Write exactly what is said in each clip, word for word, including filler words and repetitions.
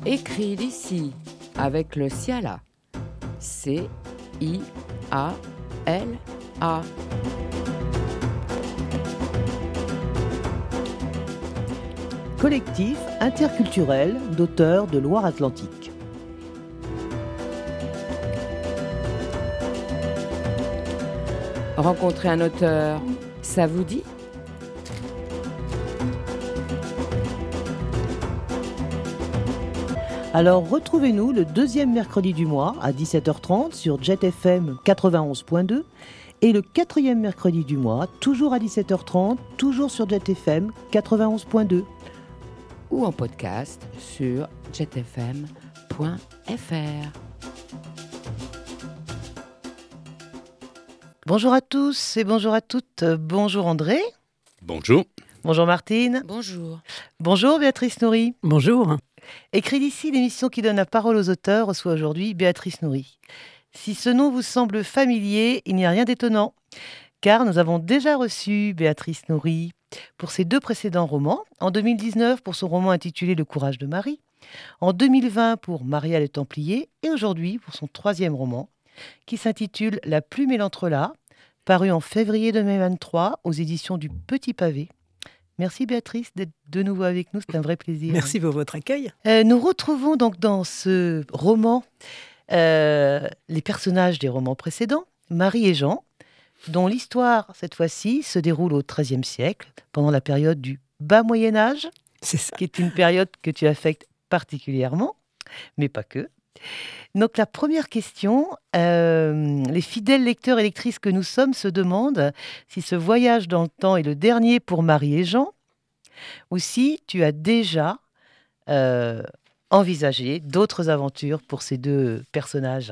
Écrit d'ici avec le Ciala. C I A L A. Collectif interculturel d'auteurs de Loire-Atlantique. Rencontrer un auteur, ça vous dit ? Alors retrouvez-nous le deuxième mercredi du mois à dix-sept heures trente sur Jet F M quatre-vingt-onze point deux et le quatrième mercredi du mois, toujours à dix-sept heures trente, toujours sur Jet F M quatre-vingt-onze point deux. Ou en podcast sur jet f m point f r. Bonjour à tous et bonjour à toutes. Bonjour André. Bonjour. Bonjour Martine. Bonjour. Bonjour Béatrice Nourry. Bonjour. Écrit d'ici, l'émission qui donne la parole aux auteurs reçoit aujourd'hui Béatrice Nourry. Si ce nom vous semble familier, il n'y a rien d'étonnant, car nous avons déjà reçu Béatrice Nourry pour ses deux précédents romans, en deux mille dix-neuf pour son roman intitulé Le courage de Marie, en deux mille vingt pour Maria le Templier, et aujourd'hui pour son troisième roman, qui s'intitule La plume et l'entrelac, paru en février deux mille vingt-trois aux éditions du Petit Pavé. Merci Béatrice d'être de nouveau avec nous, c'est un vrai plaisir. Merci pour votre accueil. Euh, nous retrouvons donc dans ce roman euh, les personnages des romans précédents, Marie et Jean, dont l'histoire, cette fois-ci, se déroule au treizième siècle, pendant la période du bas Moyen-Âge, C'est ça. qui est une période que tu affectes particulièrement, mais pas que. Donc la première question, euh, les fidèles lecteurs et lectrices que nous sommes se demandent si ce voyage dans le temps est le dernier pour Marie et Jean, ou si tu as déjà euh, envisagé d'autres aventures pour ces deux personnages.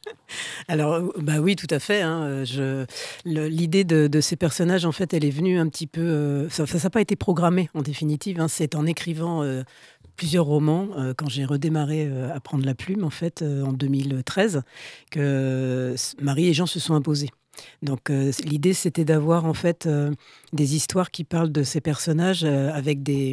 Alors, bah oui, tout à fait. Hein. Je, le, l'idée de, de ces personnages, en fait, elle est venue un petit peu... Euh, ça n'a pas été programmé, en définitive. Hein. C'est en écrivant euh, plusieurs romans, euh, quand j'ai redémarré euh, à prendre la plume, en fait, euh, en deux mille treize, que euh, Marie et Jean se sont imposés. Donc, euh, l'idée, c'était d'avoir, en fait, euh, des histoires qui parlent de ces personnages euh, avec des...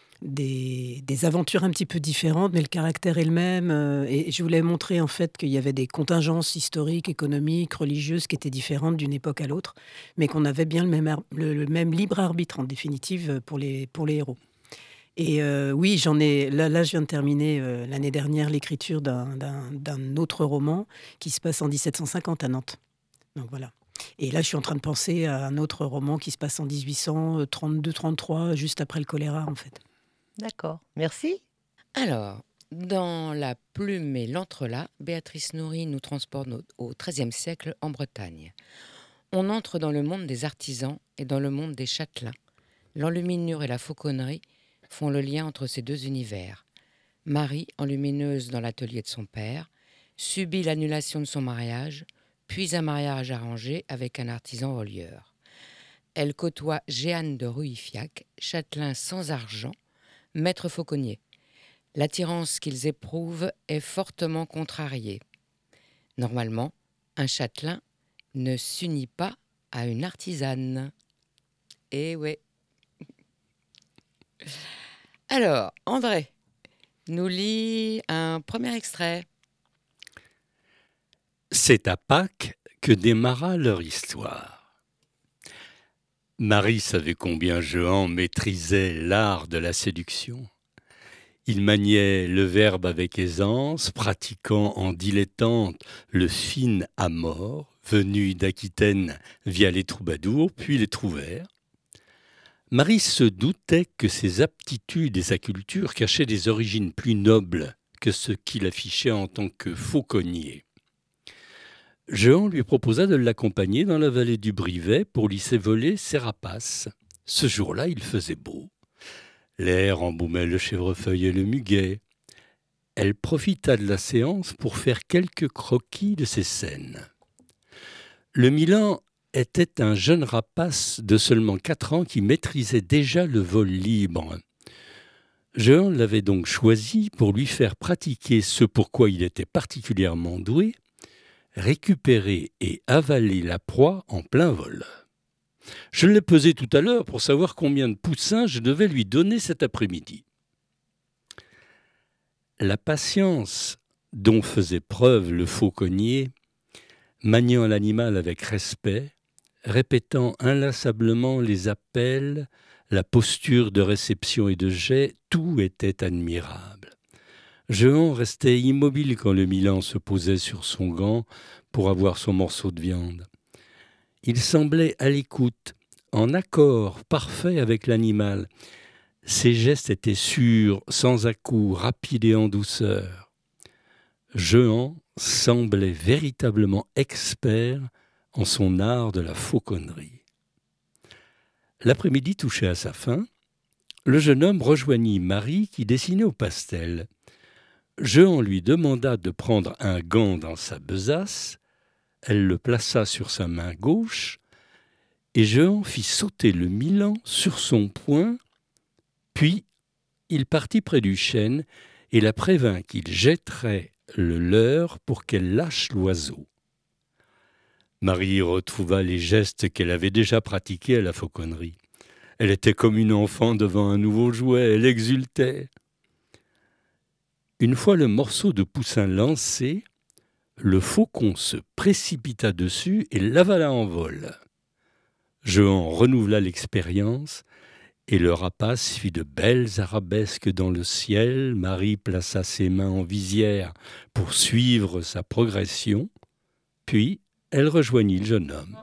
Des, des aventures un petit peu différentes, mais le caractère est le même. Euh, et je voulais montrer en fait qu'il y avait des contingences historiques, économiques, religieuses qui étaient différentes d'une époque à l'autre, mais qu'on avait bien le même, ar- le, le même libre arbitre en définitive pour les, pour les héros. Et euh, oui, j'en ai. Là, là, je viens de terminer euh, l'année dernière l'écriture d'un, d'un, d'un autre roman qui se passe en dix-sept cent cinquante à Nantes. Donc voilà. Et là, je suis en train de penser à un autre roman qui se passe en dix-huit cent trente-deux trente-trois, juste après le choléra en fait. D'accord, merci. Alors, dans La plume et l'entrelac, Béatrice Nourry nous transporte au treizième siècle en Bretagne. On entre dans le monde des artisans et dans le monde des châtelains. L'enluminure et la fauconnerie font le lien entre ces deux univers. Marie, enlumineuse dans l'atelier de son père, subit l'annulation de son mariage, puis un mariage arrangé avec un artisan relieur. Elle côtoie Jehanne de Ruifiac, châtelain sans argent, maître fauconnier. L'attirance qu'ils éprouvent est fortement contrariée. Normalement, un châtelain ne s'unit pas à une artisane. Eh ouais. Alors, André nous lit un premier extrait. C'est à Pâques que démarra leur histoire. Marie savait combien Jehan maîtrisait l'art de la séduction. Il maniait le verbe avec aisance, pratiquant en dilettante le fin amour, venu d'Aquitaine via les troubadours, puis les trouvères. Marie se doutait que ses aptitudes et sa culture cachaient des origines plus nobles que ce qu'il affichait en tant que fauconnier. Jehan lui proposa de l'accompagner dans la vallée du Brivet pour laisser voler ses rapaces. Ce jour-là, il faisait beau. L'air embaumait le chèvrefeuille et le muguet. Elle profita de la séance pour faire quelques croquis de ces scènes. Le Milan était un jeune rapace de seulement quatre ans qui maîtrisait déjà le vol libre. Jehan l'avait donc choisi pour lui faire pratiquer ce pour quoi il était particulièrement doué, récupérer et avaler la proie en plein vol. Je l'ai pesé tout à l'heure pour savoir combien de poussins je devais lui donner cet après-midi. La patience dont faisait preuve le fauconnier, maniant l'animal avec respect, répétant inlassablement les appels, la posture de réception et de jet, tout était admirable. Jehan restait immobile quand le Milan se posait sur son gant pour avoir son morceau de viande. Il semblait à l'écoute, en accord parfait avec l'animal. Ses gestes étaient sûrs, sans à-coups, rapides et en douceur. Jehan semblait véritablement expert en son art de la fauconnerie. L'après-midi touchait à sa fin. Le jeune homme rejoignit Marie qui dessinait au pastel. Jehan lui demanda de prendre un gant dans sa besace. Elle le plaça sur sa main gauche et Jehan fit sauter le Milan sur son poing. Puis il partit près du chêne et la prévint qu'il jetterait le leurre pour qu'elle lâche l'oiseau. Marie retrouva les gestes qu'elle avait déjà pratiqués à la fauconnerie. Elle était comme une enfant devant un nouveau jouet, elle exultait. Une fois le morceau de poussin lancé, le faucon se précipita dessus et l'avala en vol. Jehan renouvela l'expérience et le rapace fit de belles arabesques dans le ciel. Marie plaça ses mains en visière pour suivre sa progression, puis elle rejoignit le jeune homme.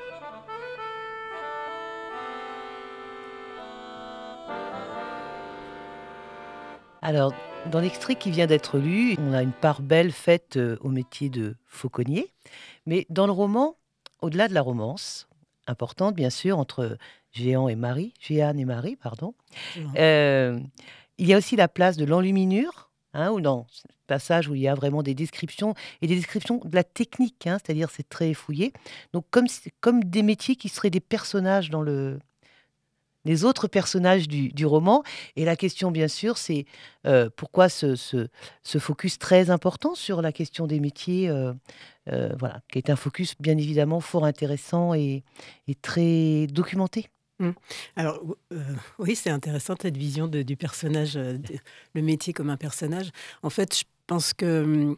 Alors, dans l'extrait qui vient d'être lu, on a une part belle faite euh, au métier de fauconnier. Mais dans le roman, au-delà de la romance, importante bien sûr, entre Jehan et Marie, Jehan et Marie, pardon, Jehan. euh, il y a aussi la place de l'enluminure, hein, ou dans ce passage où il y a vraiment des descriptions, et des descriptions de la technique, hein, c'est-à-dire c'est très fouillé. Donc comme, comme des métiers qui seraient des personnages dans le... les autres personnages du, du roman. Et la question, bien sûr, c'est euh, pourquoi ce, ce, ce focus très important sur la question des métiers, euh, euh, voilà, qui est un focus bien évidemment fort intéressant et, et très documenté. Mmh. Alors, euh, oui, c'est intéressant cette vision de, du personnage, euh, de, le métier comme un personnage. En fait, je pense que hum,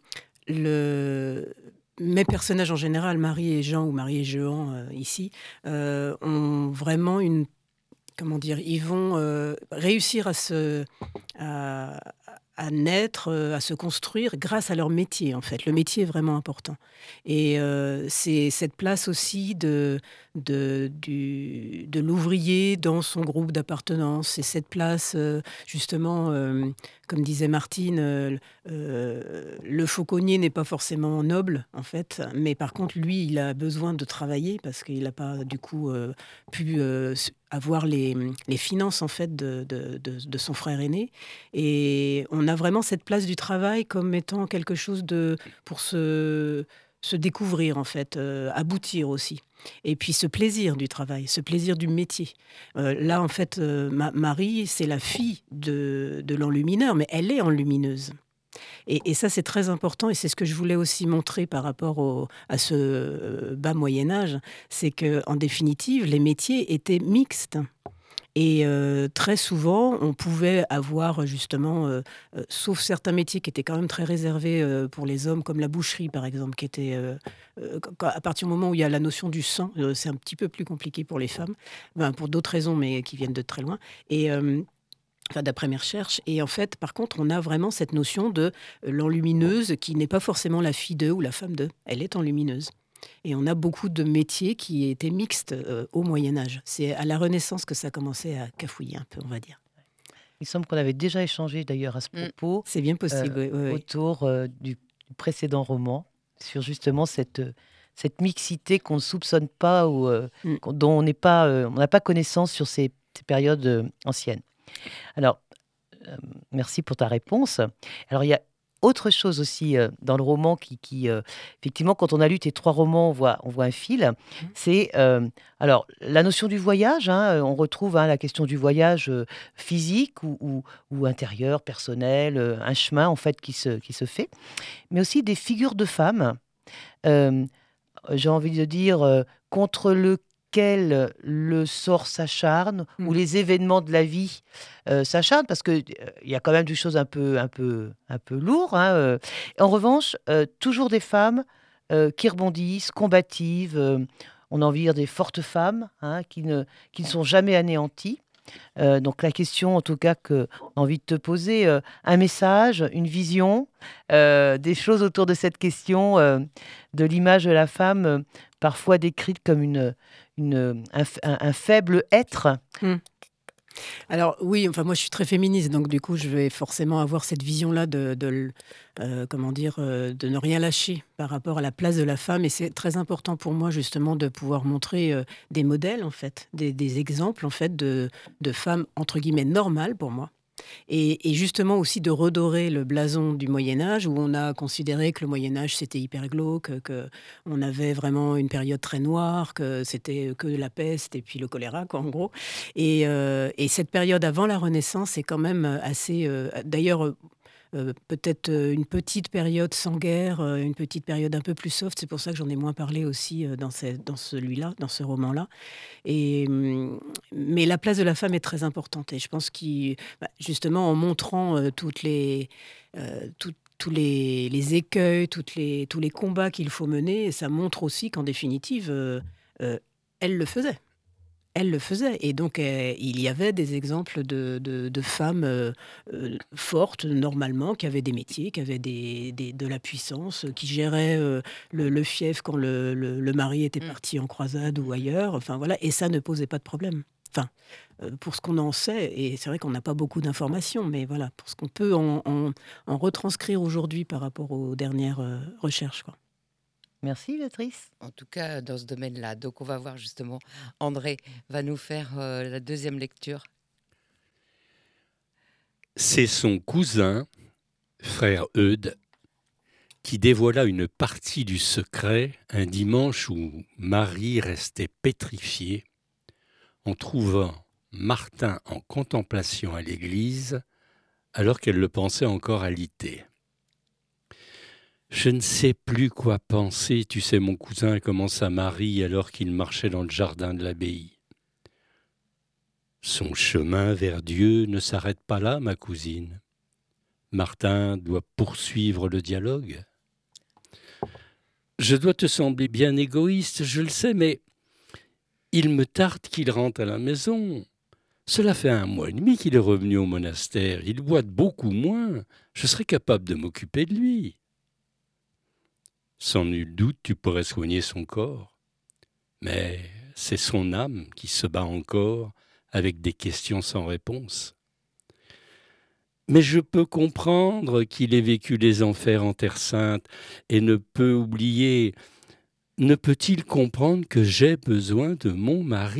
le... mes personnages en général, Marie et Jean ou Marie et Jehan euh, ici, euh, ont vraiment une comment dire, ils vont euh, réussir à se à, à naître, euh, à se construire grâce à leur métier en fait. Le métier est vraiment important. Et euh, c'est cette place aussi de de du, de l'ouvrier dans son groupe d'appartenance. C'est cette place euh, justement, euh, comme disait Martine, euh, euh, le fauconnier n'est pas forcément noble en fait, mais par contre lui, il a besoin de travailler parce qu'il n'a pas du coup euh, pu euh, avoir les, les finances en fait de, de, de, de son frère aîné. Et on a vraiment cette place du travail comme étant quelque chose de pour se, se découvrir en fait, euh, aboutir aussi. Et puis ce plaisir du travail, ce plaisir du métier. Euh, là en fait, euh, ma, Marie, c'est la fille de, de l'enlumineur, mais elle est enlumineuse. Et, et ça, c'est très important, et c'est ce que je voulais aussi montrer par rapport au, à ce euh, bas Moyen-Âge, c'est qu'en définitive, les métiers étaient mixtes. Et euh, très souvent, on pouvait avoir justement, euh, euh, sauf certains métiers qui étaient quand même très réservés euh, pour les hommes, comme la boucherie par exemple, qui était, euh, euh, à partir du moment où il y a la notion du sang, euh, c'est un petit peu plus compliqué pour les femmes, ben, pour d'autres raisons, mais qui viennent de très loin. Et... Euh, Enfin, d'après mes recherches. Et en fait, par contre, on a vraiment cette notion de l'enlumineuse qui n'est pas forcément la fille d'eux ou la femme d'eux. Elle est enlumineuse. Et on a beaucoup de métiers qui étaient mixtes euh, au Moyen-Âge. C'est à la Renaissance que ça a commencé à cafouiller un peu, on va dire. Il semble qu'on avait déjà échangé d'ailleurs à ce propos. C'est bien possible, euh, oui, oui, oui. autour euh, du précédent roman, sur justement cette, cette mixité qu'on ne soupçonne pas ou euh, Mm. dont on n'est pas, euh, on n'a pas connaissance sur ces, ces périodes euh, anciennes. Alors, euh, merci pour ta réponse. Alors, il y a autre chose aussi euh, dans le roman qui, qui euh, effectivement, quand on a lu tes trois romans, on voit, on voit un fil. Mmh. C'est euh, alors la notion du voyage. Hein, euh, on retrouve hein, la question du voyage euh, physique ou, ou, ou intérieur, personnel, euh, un chemin en fait qui se, qui se fait, mais aussi des figures de femmes. Euh, j'ai envie de dire euh, contre le laquelle le sort s'acharne, Mm. où les événements de la vie euh, s'acharnent, parce qu'il y a quand même des choses un peu, un peu, un peu lourdes. Hein, euh. En revanche, euh, toujours des femmes euh, qui rebondissent, combatives. euh, on a envie de dire des fortes femmes, hein, qui ne, qui ne sont jamais anéanties. Euh, donc la question, en tout cas, que j'ai envie de te poser, euh, un message, une vision, euh, des choses autour de cette question euh, de l'image de la femme, euh, parfois décrite comme une, une, un, f- un- un faible être. Mm. Alors oui, enfin moi je suis très féministe, donc du coup je vais forcément avoir cette vision-là de, de l- euh, comment dire, euh, de ne rien lâcher par rapport à la place de la femme. Et c'est très important pour moi justement de pouvoir montrer euh, des modèles en fait, des, des exemples en fait de, de femmes entre guillemets normales pour moi. Et, et justement aussi de redorer le blason du Moyen Âge, où on a considéré que le Moyen Âge c'était hyper glauque, que on avait vraiment une période très noire, que c'était que la peste et puis le choléra, quoi, en gros. Et, euh, et cette période avant la Renaissance est quand même assez. euh, D'ailleurs, euh, euh, peut-être euh, une petite période sans guerre, euh, une petite période un peu plus soft. C'est pour ça que j'en ai moins parlé aussi euh, dans, ce- dans celui-là, dans ce roman-là. Et, hum, mais la place de la femme est très importante. Et je pense qu'il, bah, justement, en montrant euh, toutes les, euh, tout- tous les, les écueils, toutes les, tous les combats qu'il faut mener, ça montre aussi qu'en définitive, euh, euh, elle le faisait. Elle le faisait. Et donc, euh, il y avait des exemples de, de- de femmes euh, euh, fortes, normalement, qui avaient des métiers, qui avaient des, des- de la puissance, euh, qui géraient euh, le, le fief quand le, le- le mari était Mm. parti en croisade ou Mhm. ailleurs. Enfin, voilà. Et ça ne posait pas de problème. Enfin, euh, pour ce qu'on en sait, et c'est vrai qu'on n'a pas beaucoup d'informations, mais voilà, pour ce qu'on peut en, en- en retranscrire aujourd'hui par rapport aux dernières euh, recherches, quoi. Merci, Béatrice. En tout cas, dans ce domaine-là. Donc, on va voir justement, André va nous faire euh, la deuxième lecture. C'est son cousin, frère Eudes, qui dévoila une partie du secret un dimanche où Marie restait pétrifiée en trouvant Martin en contemplation à l'église alors qu'elle le pensait encore alité. Je ne sais plus quoi penser, tu sais mon cousin, commença Marie alors qu'il marchait dans le jardin de l'abbaye. Son chemin vers Dieu ne s'arrête pas là, ma cousine. Martin doit poursuivre le dialogue. Je dois te sembler bien égoïste, je le sais, mais il me tarde qu'il rentre à la maison. Cela fait un mois et demi qu'il est revenu au monastère. Il boit beaucoup moins. Je serais capable de m'occuper de lui. Sans nul doute, tu pourrais soigner son corps. Mais c'est son âme qui se bat encore avec des questions sans réponse. Mais je peux comprendre qu'il ait vécu les enfers en Terre Sainte et ne peut oublier, ne peut-il comprendre que j'ai besoin de mon mari ?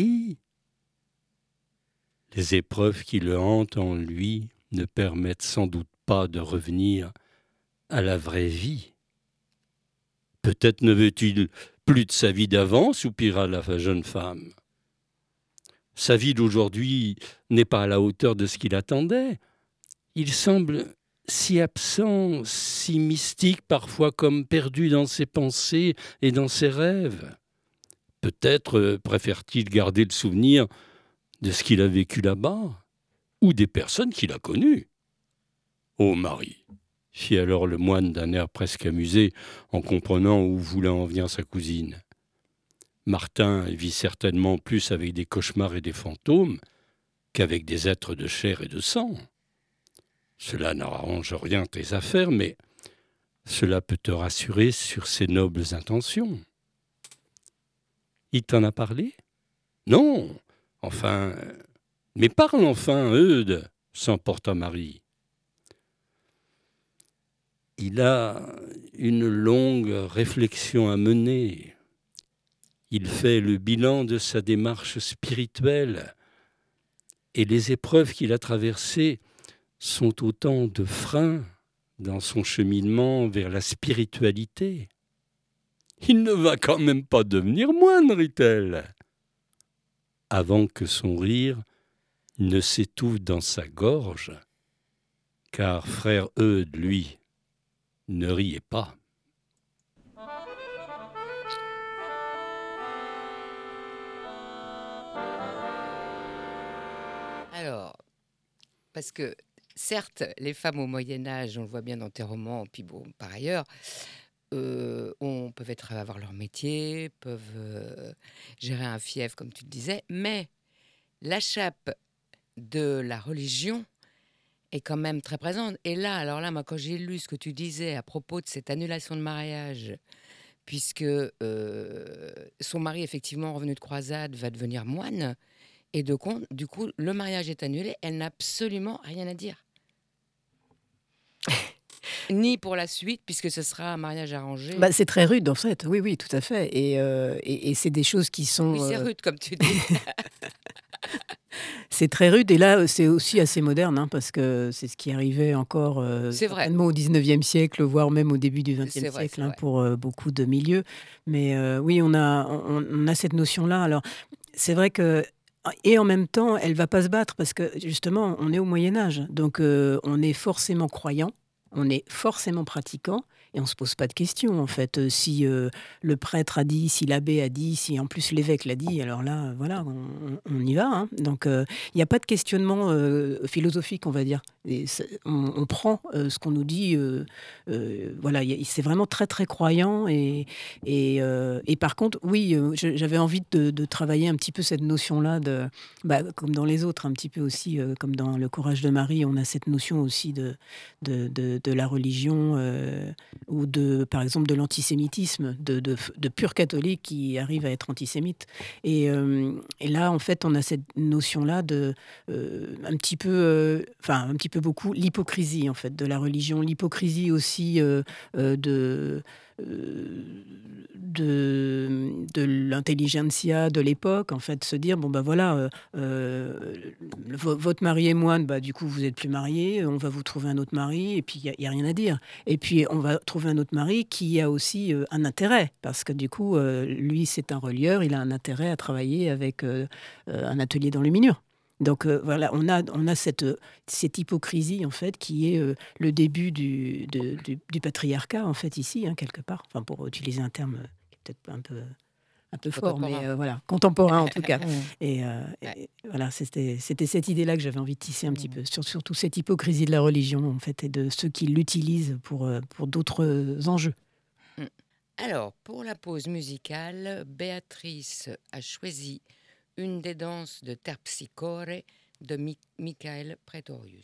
Les épreuves qui le hantent en lui ne permettent sans doute pas de revenir à la vraie vie. Peut-être ne veut-il plus de sa vie d'avant, soupira la jeune femme. Sa vie d'aujourd'hui n'est pas à la hauteur de ce qu'il attendait. Il semble si absent, si mystique, parfois comme perdu dans ses pensées et dans ses rêves. Peut-être euh, préfère-t-il garder le souvenir de ce qu'il a vécu là-bas, ou des personnes qu'il a connues. Ô Marie, fit alors le moine d'un air presque amusé, en comprenant où voulait en venir sa cousine. Martin vit certainement plus avec des cauchemars et des fantômes qu'avec des êtres de chair et de sang. Cela n'arrange rien tes affaires, mais cela peut te rassurer sur ses nobles intentions. Il t'en a parlé ? Non, enfin... Mais parle enfin, Eudes, s'emporta Marie. Il a une longue réflexion à mener. Il fait le bilan de sa démarche spirituelle et les épreuves qu'il a traversées sont autant de freins dans son cheminement vers la spiritualité. Il ne va quand même pas devenir moine, rit-elle, avant que son rire ne s'étouffe dans sa gorge, car frère Eudes, lui, ne riait pas. parce que certes, les femmes au Moyen Âge, on le voit bien dans tes romans, puis bon, par ailleurs, euh, on peuvent être, avoir leur métier, peuvent euh, gérer un fief, comme tu le disais, mais la chape de la religion est quand même très présente. Et là, alors là, moi, quand j'ai lu ce que tu disais à propos de cette annulation de mariage, puisque euh, son mari, effectivement, revenu de croisade, va devenir moine, et de compte, du coup, le mariage est annulé, elle n'a absolument rien à dire. Ni pour la suite, puisque ce sera un mariage arrangé. Bah, c'est très rude en fait, oui, oui, tout à fait. Et, euh, et, et c'est des choses qui sont... Oui, c'est euh, rude, comme tu dis. c'est très rude. Et là, c'est aussi assez moderne, hein, parce que c'est ce qui arrivait encore euh, C'est vrai. certainement au dix-neuvième siècle, voire même au début du C'est vingtième vrai, siècle, c'est hein, vrai. pour euh, beaucoup de milieux. Mais euh, oui, on a, on, on a cette notion-là. Alors, c'est vrai que... Et en même temps, elle va pas se battre, parce que justement, on est au Moyen-Âge. Donc, euh, on est forcément croyant. On est forcément pratiquant et on ne se pose pas de questions, en fait. Euh, Si euh, le prêtre a dit, si l'abbé a dit, si en plus l'évêque l'a dit, alors là, euh, voilà, on, on y va, hein. Donc, euh, il n'y a pas de questionnement euh, philosophique, on va dire. Et c'est- on, on prend euh, ce qu'on nous dit. euh, euh, voilà, il y a- c'est vraiment très, très croyant. Et, et, euh, et par contre, oui, euh, je- j'avais envie de, de travailler un petit peu cette notion-là, de, bah, comme dans les autres, un petit peu aussi, euh, comme dans Le Courage de Marie, on a cette notion aussi de de, de, de la religion euh, ou de, par exemple, de l'antisémitisme, de, de, de purs catholiques qui arrivent à être antisémites. Et, euh, et là, en fait, on a cette notion-là de euh, un petit peu, euh, enfin un petit peu beaucoup, l'hypocrisie en fait de la religion, l'hypocrisie aussi euh, euh, de euh, de, de l'intelligentsia de l'époque, en fait, se dire, bon, ben voilà, euh, euh, le- vo- votre mari est moine, bah, du coup, vous n'êtes plus marié, on va vous trouver un autre mari, et puis il n'y a, a rien à dire. Et puis, on va trouver un autre mari qui a aussi euh, un intérêt, parce que du coup, euh, lui, c'est un relieur, il a un intérêt à travailler avec euh, euh, un atelier d'enluminure. Donc euh, voilà, on a, on a cette, euh, cette hypocrisie, en fait, qui est euh, le début du, de- du, du patriarcat, en fait, ici, hein, quelque part, enfin, pour utiliser un terme euh, qui est peut-être un peu un peu fort, mais Contemporain. euh, voilà, contemporain en tout cas. Mm. Et, euh, Ouais. et voilà, c'était c'était cette idée-là que j'avais envie de tisser un petit Mm. peu, sur, surtout cette hypocrisie de la religion, en fait, et de ceux qui l'utilisent pour, euh, pour d'autres enjeux. Mm. Alors, pour la pause musicale, Béatrice a choisi une des danses de Terpsichore de Mi- Michael Praetorius.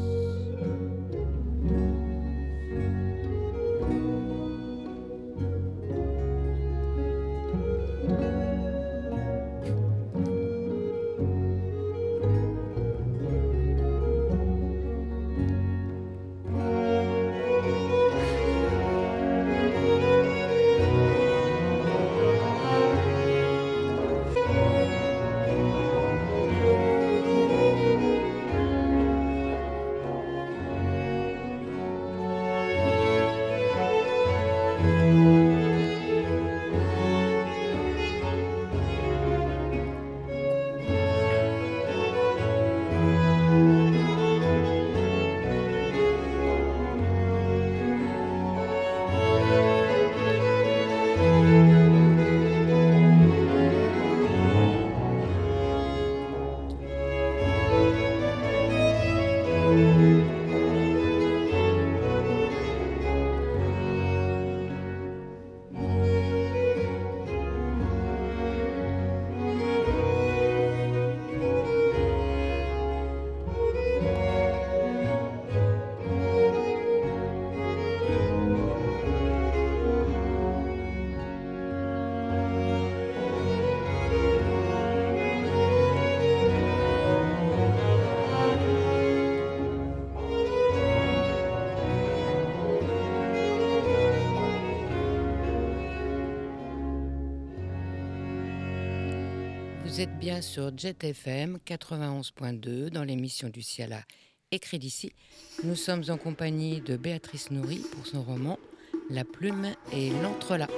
Vous êtes bien sur Jet F M quatre-vingt-onze point deux dans l'émission du Ciala écrit d'ici. Nous sommes en compagnie de Béatrice Noury pour son roman La plume et l'entrelac.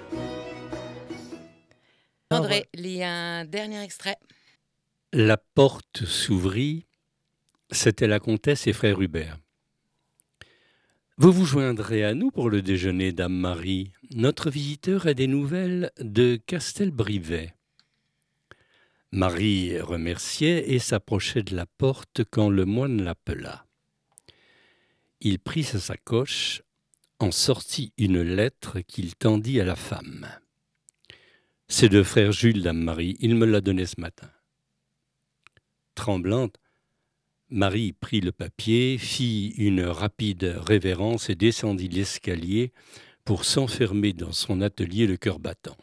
Alors, André, lis un dernier extrait. La porte s'ouvrit, c'était la comtesse et frère Hubert. Vous vous joindrez à nous pour le déjeuner, dame Marie. Notre visiteur a des nouvelles de Castelbrivet. Marie remerciait et s'approchait de la porte quand le moine l'appela. Il prit sa sacoche, en sortit une lettre qu'il tendit à la femme. « C'est de frère Jules, dame Marie, il me l'a donné ce matin. » Tremblante, Marie prit le papier, fit une rapide révérence et descendit l'escalier pour s'enfermer dans son atelier le cœur battant.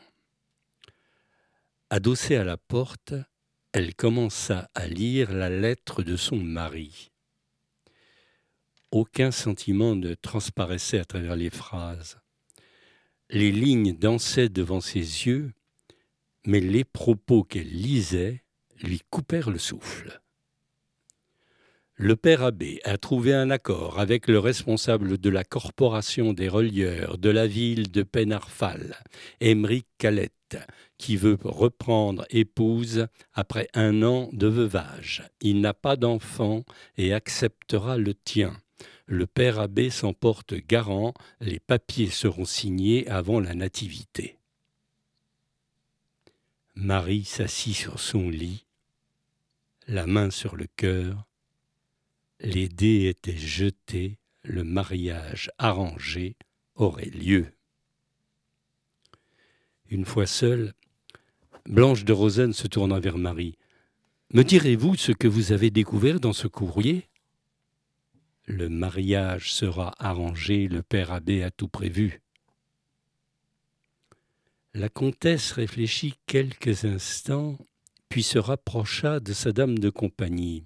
Adossée à la porte, elle commença à lire la lettre de son mari. Aucun sentiment ne transparaissait à travers les phrases. Les lignes dansaient devant ses yeux, mais les propos qu'elle lisait lui coupèrent le souffle. Le père abbé a trouvé un accord avec le responsable de la corporation des relieurs de la ville de Penarfal, Émeric Calette, qui veut reprendre épouse après un an de veuvage. Il n'a pas d'enfant et acceptera le tien. Le père abbé s'en porte garant, les papiers seront signés avant la nativité. Marie s'assit sur son lit, la main sur le cœur. Les dés étaient jetés, le mariage arrangé aurait lieu. Une fois seule, Blanche de Rosen se tourna vers Marie. « Me direz-vous ce que vous avez découvert dans ce courrier ?»« Le mariage sera arrangé, le père abbé a tout prévu. » La comtesse réfléchit quelques instants, puis se rapprocha de sa dame de compagnie.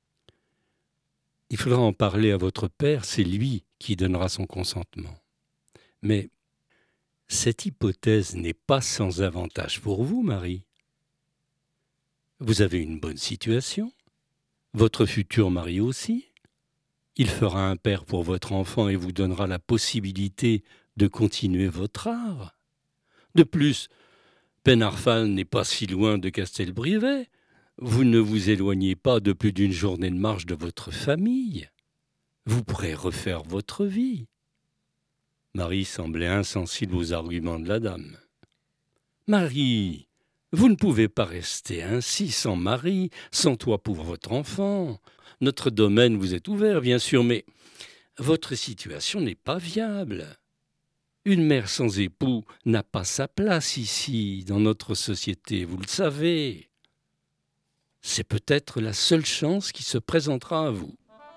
« Il faudra en parler à votre père, c'est lui qui donnera son consentement. Mais cette hypothèse n'est pas sans avantage pour vous, Marie. Vous avez une bonne situation, votre futur mari aussi. Il fera un père pour votre enfant et vous donnera la possibilité de continuer votre art. De plus, Penarfal n'est pas si loin de Castelbrivet. Vous ne vous éloignez pas de plus d'une journée de marche de votre famille. Vous pourrez refaire votre vie. » Marie semblait insensible aux arguments de la dame. « Marie, vous ne pouvez pas rester ainsi sans mari, sans toit pour votre enfant. Notre domaine vous est ouvert, bien sûr, mais votre situation n'est pas viable. Une mère sans époux n'a pas sa place ici, dans notre société, vous le savez. C'est peut-être la seule chance qui se présentera à vous. »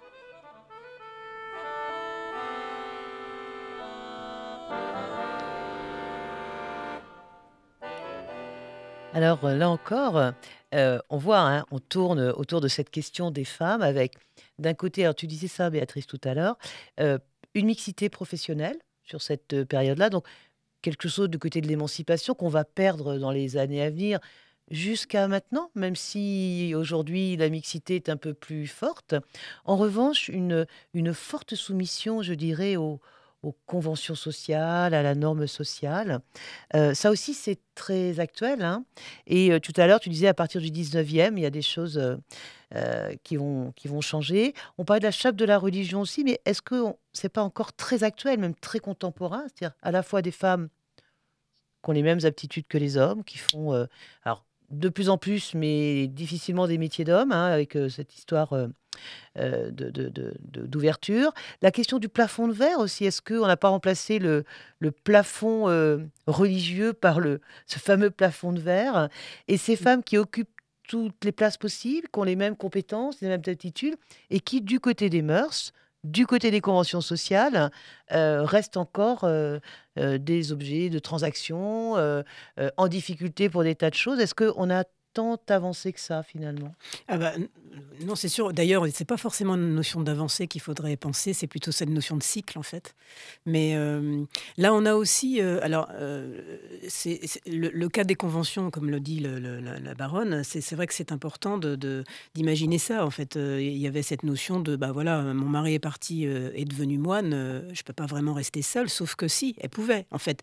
Alors euh, là encore, euh, on voit, hein, on tourne autour de cette question des femmes avec, d'un côté, alors tu disais ça, Béatrice, tout à l'heure, euh, une mixité professionnelle sur cette euh, période-là, donc quelque chose du côté de l'émancipation qu'on va perdre dans les années à venir jusqu'à maintenant, même si aujourd'hui la mixité est un peu plus forte. En revanche, une, une forte soumission, je dirais, aux, aux conventions sociales, à la norme sociale. Euh, ça aussi, c'est très actuel, hein. Et euh, tout à l'heure, tu disais à partir du dix-neuvième, il y a des choses euh, euh, qui vont, qui vont changer. On parlait de la chape de la religion aussi, mais est-ce que on- c'est pas encore très actuel, même très contemporain? C'est-à-dire à la fois des femmes qui ont les mêmes aptitudes que les hommes, qui font, euh, alors de plus en plus, mais difficilement des métiers d'hommes, hein, avec euh, cette histoire euh, euh, de, de- de- de- d'ouverture. La question du plafond de verre aussi, est-ce qu'on n'a pas remplacé le, le plafond euh, religieux par le, ce fameux plafond de verre? Et ces femmes qui occupent toutes les places possibles, qui ont les mêmes compétences, les mêmes aptitudes, et qui, du côté des mœurs, du côté des conventions sociales, euh, restent encore euh, euh, des objets de transaction, euh, euh, en difficulté pour des tas de choses. Est-ce qu'on a tant avancé que ça, finalement? Ah bah, n- non, c'est sûr. D'ailleurs, c'est pas forcément une notion d'avancée qu'il faudrait penser, c'est plutôt cette notion de cycle, en fait. Mais euh, là, on a aussi, euh, alors, euh, c'est, c'est- le, le cas des conventions, comme le dit le- le- la, la baronne, c'est, c'est vrai que c'est important de, de- d'imaginer ça. En fait, Euh, il y avait cette notion de, bah voilà, mon mari est parti, euh, est devenu moine, euh, je peux pas vraiment rester seule, sauf que si, elle pouvait. En fait,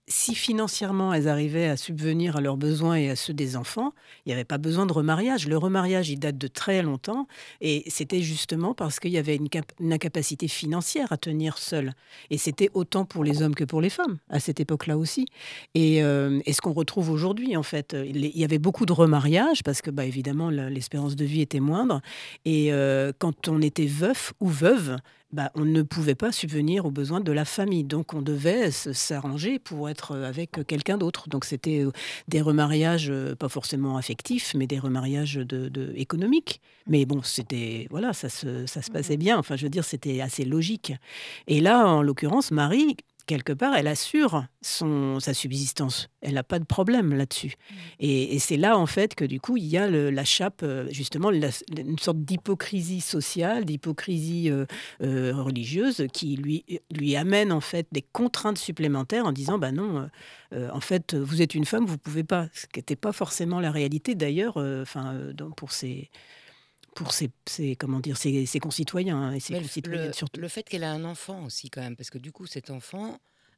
si financièrement elles arrivaient à subvenir à leurs besoins et à ceux des enfants, il n'y avait pas besoin de remariage. Le remariage, il date de très longtemps et c'était justement parce qu'il y avait une, cap- une incapacité financière à tenir seule. Et c'était autant pour les hommes que pour les femmes, à cette époque-là aussi. Et, euh, et ce qu'on retrouve aujourd'hui, en fait, euh, il y avait beaucoup de remariages parce que, bah, évidemment, la- l'espérance de vie était moindre. Et euh, quand on était veuf ou veuve, bah, on ne pouvait pas subvenir aux besoins de la famille. Donc, on devait se- s'arranger pour être avec quelqu'un d'autre. Donc, c'était euh, des remariages, euh, pas forcément affectifs, mais des remariages de, de- économiques. Mais bon, c'était, voilà, ça se, ça se passait bien. Enfin, je veux dire, c'était assez logique. Et là, en l'occurrence, Marie, quelque part, elle assure son, sa subsistance. Elle n'a pas de problème là-dessus. Et, et c'est là, en fait, que du coup, il y a le- la chape, euh, justement, la- une sorte d'hypocrisie sociale, d'hypocrisie euh, euh, religieuse qui lui, lui amène, en fait, des contraintes supplémentaires en disant, bah non, euh, euh, en fait, vous êtes une femme, vous pouvez pas. Ce qui n'était pas forcément la réalité, d'ailleurs, euh, enfin, euh, dans- pour ses, pour ses, ses- comment dire, ses, ses concitoyens hein, et ses Mais le, f- concitoyennes le, surtout. le fait qu'elle a un enfant aussi, quand même, parce que du coup, cet enfant,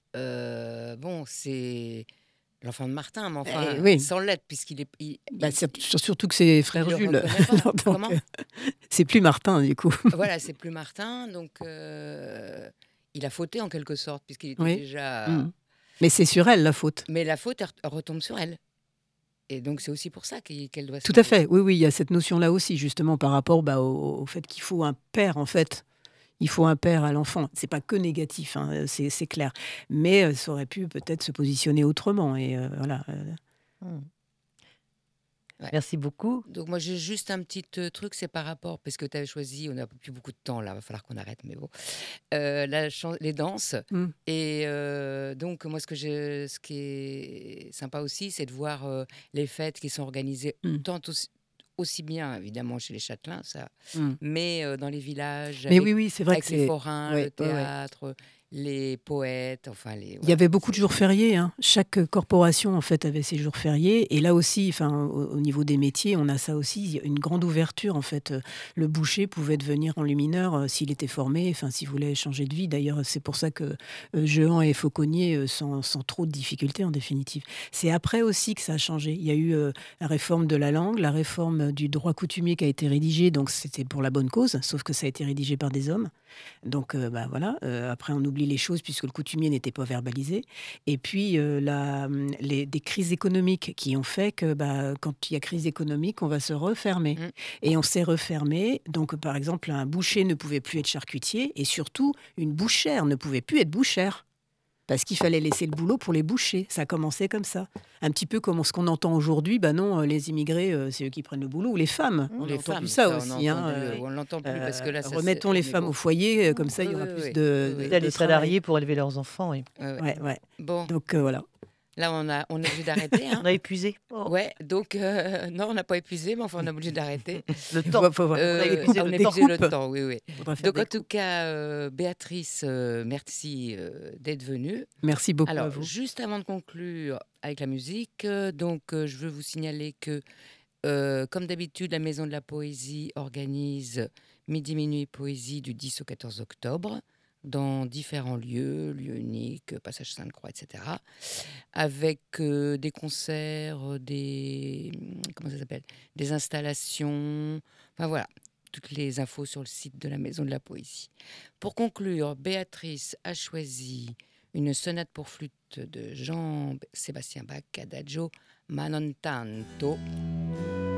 euh, bon, c'est l'enfant de Martin, mais Eh enfin, oui, sans l'être, puisqu'il est, il, bah, il, c'est- il- sur- surtout que c'est il frère le Jules. reconnaît pas. Donc, Comment? euh, c'est plus Martin, du coup. Voilà, c'est plus Martin, donc euh, il a fauté en quelque sorte, puisqu'il était Oui. déjà. Mm. Mais c'est sur elle la faute. Mais la faute elle re- retombe sur elle. Et donc, c'est aussi pour ça qu'il- qu'elle doit Tout à s'en. fait. Oui, oui, il y a cette notion-là aussi, justement, par rapport bah, au, au fait qu'il faut un père, en fait. Il faut un père à l'enfant. C'est pas que négatif, hein, c'est c'est clair. Mais euh, ça aurait pu peut-être se positionner autrement. Et euh, voilà. euh, Hmm. Ouais. Merci beaucoup. Donc, moi, j'ai juste un petit euh, truc, c'est par rapport, parce que tu avais choisi, on n'a plus beaucoup de temps là, va falloir qu'on arrête, mais bon. Euh, la chan- les danses. mm. Et euh, donc, moi, ce, que je, ce qui est sympa aussi, c'est de voir euh, les fêtes qui sont organisées Mm. tant aussi, aussi bien, évidemment, chez les châtelains, ça, Mm. mais euh, dans les villages, Mais avec, oui, oui, c'est vrai avec que les c'est. forains, Ouais, le ouais, ouais. théâtre, les poètes, enfin, les. Il y Voilà, avait beaucoup de c'est- jours fériés. Hein. Chaque corporation, en fait, avait ses jours fériés. Et là aussi, enfin, au, au niveau des métiers, on a ça aussi. Il y a une grande ouverture, en fait. Euh, Le boucher pouvait devenir enlumineur euh, s'il était formé, enfin, s'il voulait changer de vie. D'ailleurs, c'est pour ça que euh, Jehan et Fauconnier, euh, sans, sans trop de difficultés, en définitive. C'est après aussi que ça a changé. Il y a eu euh, la réforme de la langue, la réforme du droit coutumier qui a été rédigée. Donc, c'était pour la bonne cause, sauf que ça a été rédigé par des hommes. Donc, euh, bah, voilà. Euh, après, on oublie les choses puisque le coutumier n'était pas verbalisé. Et puis, euh, la, les, des crises économiques qui ont fait que bah, quand il y a crise économique, on va se refermer. Mm. Et on s'est refermé. Donc, par exemple, un boucher ne pouvait plus être charcutier et surtout, une bouchère ne pouvait plus être bouchère. Parce qu'il fallait laisser le boulot pour les bouchers. Ça a commencé comme ça. Un petit peu comme ce qu'on entend aujourd'hui. Bah non, euh, les immigrés, euh, c'est eux qui prennent le boulot. Ou les femmes. Ou On les entend femmes, plus ça, ça, on a aussi. Hein, entendu, euh, ou on l'entend plus parce que euh, là, ça, c'est- remettons les mais femmes bon. au foyer. euh, Comme ça, il y Oui, aura oui, plus oui, de, oui, oui. de, Ça, de les travail. salariés pour élever leurs enfants. Oui. Ouais, ouais. Ouais, ouais. Bon, Donc euh, voilà. là, on, a, on est obligé d'arrêter. Hein. On a épuisé. Oh, Ouais, donc, euh, non, on n'a pas épuisé, mais enfin, on est obligé d'arrêter. le Il temps. faut- faut- faudrait a Euh, épuisé on le a temps. épuisé le coupe. temps, oui, oui. Faudrait faire Donc, des en tout coupes. cas, euh, Béatrice, euh, merci euh, d'être venue. Merci beaucoup à Alors, vous. juste avant de conclure avec la musique, euh, donc, euh, je veux vous signaler que, euh, comme d'habitude, la Maison de la Poésie organise Midi Minuit Poésie du dix au quatorze octobre dans différents lieux, lieux uniques, Passage Sainte-Croix, et cetera, avec euh, des concerts, euh, des comment ça s'appelle, des installations, enfin voilà, toutes les infos sur le site de la Maison de la Poésie. Pour conclure, Béatrice a choisi une sonate pour flûte de Jean-Sébastien Bach, Adagio ma non tanto.